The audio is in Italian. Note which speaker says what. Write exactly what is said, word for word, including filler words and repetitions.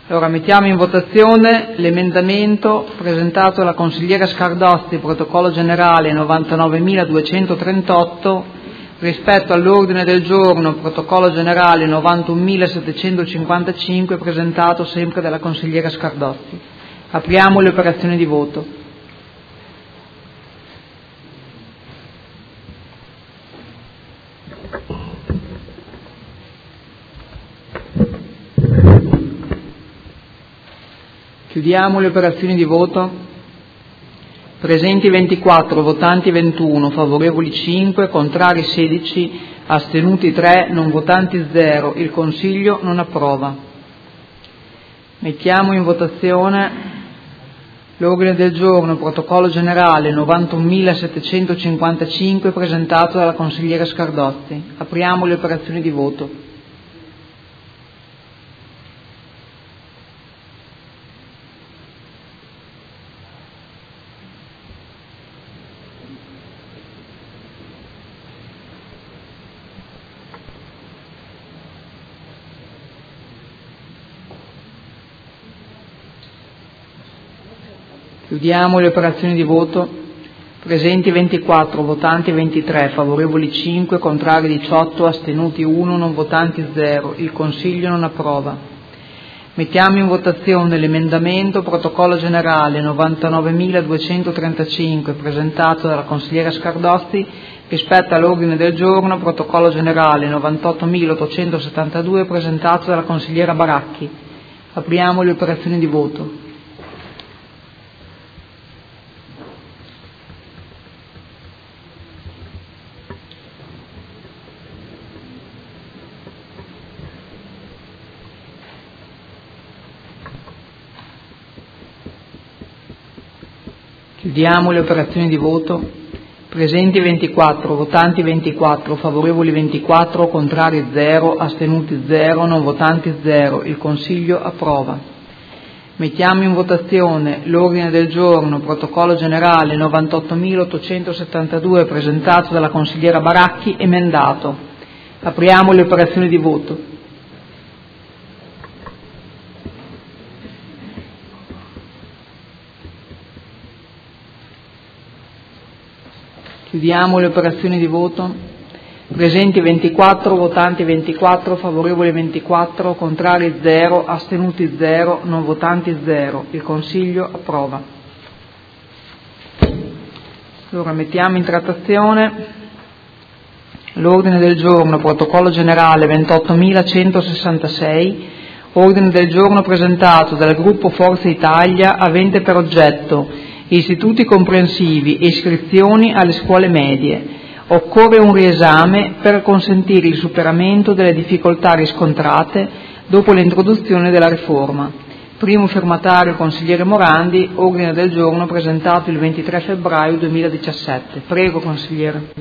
Speaker 1: Allora mettiamo in votazione l'emendamento presentato dalla consigliera Scardozzi, protocollo generale novantanovemiladuecentotrentotto, rispetto all'ordine del giorno protocollo generale novantunomilasettecentocinquantacinque presentato sempre dalla consigliera Scardozzi. Apriamo le operazioni di voto. Chiudiamo le operazioni di voto. Presenti ventiquattro, votanti ventuno, favorevoli cinque, contrari sedici, astenuti tre, non votanti zero. Il Consiglio non approva. Mettiamo in votazione l'ordine del giorno, protocollo generale novantunomilasettecentocinquantacinque presentato dalla consigliera Scardozzi. Apriamo le operazioni di voto. Chiudiamo le operazioni di voto. Presenti ventiquattro, votanti ventitré, favorevoli cinque, contrari diciotto, astenuti uno, non votanti zero. Il Consiglio non approva. Mettiamo in votazione l'emendamento protocollo generale novantanovemiladuecentotrentacinque presentato dalla consigliera Scardozzi rispetto all'ordine del giorno protocollo generale novantottomilaottocentosettantadue presentato dalla consigliera Baracchi. Apriamo le operazioni di voto. Chiudiamo le operazioni di voto. Presenti ventiquattro, votanti ventiquattro, favorevoli ventiquattro, contrari zero, astenuti zero, non votanti zero. Il Consiglio approva. Mettiamo in votazione l'ordine del giorno, protocollo generale novantottomilaottocentosettantadue presentato dalla consigliera Baracchi, emendato. Apriamo le operazioni di voto. Chiudiamo le operazioni di voto. Presenti ventiquattro, votanti ventiquattro, favorevoli ventiquattro, contrari zero, astenuti zero, non votanti zero. Il Consiglio approva. Allora mettiamo in trattazione l'ordine del giorno, protocollo generale ventottomilacentosessantasei, ordine del giorno presentato dal gruppo Forza Italia avente per oggetto istituti comprensivi e iscrizioni alle scuole medie. Occorre un riesame per consentire il superamento delle difficoltà riscontrate dopo l'introduzione della riforma. Primo firmatario il consigliere Morandi, ordine del giorno presentato il ventitré febbraio duemiladiciassette. Prego consigliere.